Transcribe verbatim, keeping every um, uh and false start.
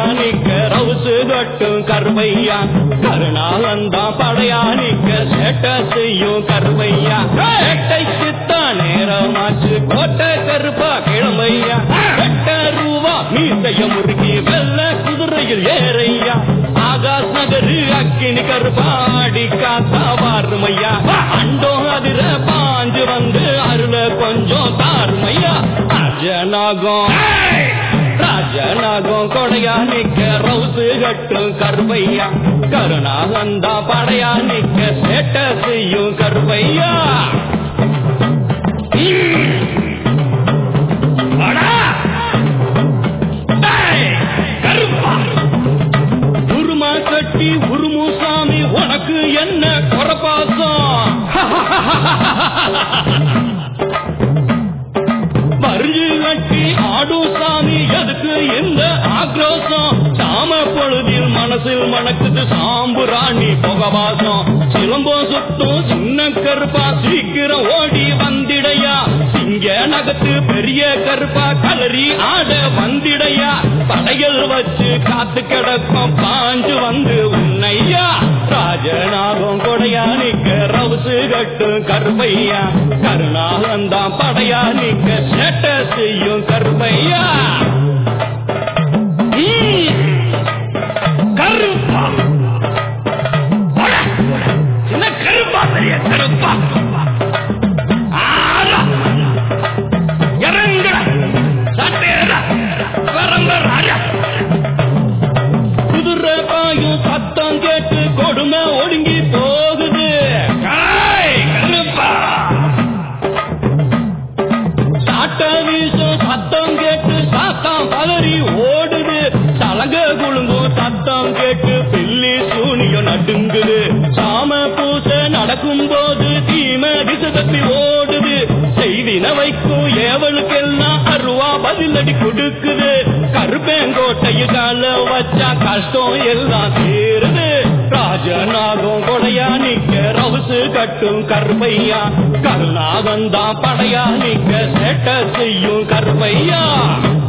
நிக்க ரவுசு கட்டும் கருமையா கருணாலந்தா படையா நிக்க சேட்ட செய்யும் கருமையா சேட்டைக்குத்தான் நேரமாச்சு கோட்டை கருப்பா கிழமையா எட்ட ரூபா மீசைய முறுக்கி வெள்ள குதிரையில் ஏறையா ஆகாஷ் நகரு அக்கினி கருப்பாடி காத்தா வாருமையா அண்டோ அதிர பாஞ்சு வந்து அருள கொஞ்சம் தாருமையா ராஜநாகம் ராஜநாகம் கொடையா நிக்க ரவுசு கட்டும் கருப்பையா கருணாலந்தா படையா நிக்க சேட்ட செய்யும் கருப்பையா உருமா கட்டி உருமு சாமி உனக்கு என்ன குறப்பாசம் பரிஞ்சு கட்டி ஆடும் சாமி எதுக்கு இந்த ஆக்ரோஷம் சாம பொழுதில் மனசில் மணக்குது சாம்புராணி புகவாசம் சிலம்பம் சுத்தும் சின்ன கருப்பா சீக்கிரம் ஓடி வந்திடையா சிங்க நகத்து பெரிய கருப்பா கலரி ஆட வந்திடையா படைகள் வச்சு காத்து கிடக்கும் பாஞ்சு வந்து உன்னையா ராஜநாகம் கொடையா நிக்க ரவுசு கட்டும் கருப்பையா கருணாலந்தா படையா நிக்க சேட்ட செய்யும் கருப்பையா கருப்பா சின்ன கருப்பா பெரிய கருப்பா இறங்க சட்டேரா வரம்ப ராஜா குதிரை பாயும் சத்தம் கேட்டு கொடுமை ஒடுங்கி போகுது கருப்பா சாட்ட வீசும் சத்தம் கேட்டு சாத்தம் பதறி ஓடுது சலங்க குழுங்கும் சத்தம் கேட்டு பில்லி சூனியம் நடுங்குது சாம பூசை நடக்கும் போது தீமை திசை தப்பி ஓடுது செய்தின வைக்கும் ஏவலுக்கெல்லாம் அருவா பதிலடி கொடுக்குது கருப்பேங்கோட்டையில் கால வச்சா கஷ்டம் எல்லாம் தீருது ராஜநாகம் கொடையா நிக்க ரவுசு கட்டும் கருப்பையா கருணாகந்தா படையா நிக்க சேட்ட செய்யும் கருப்பையா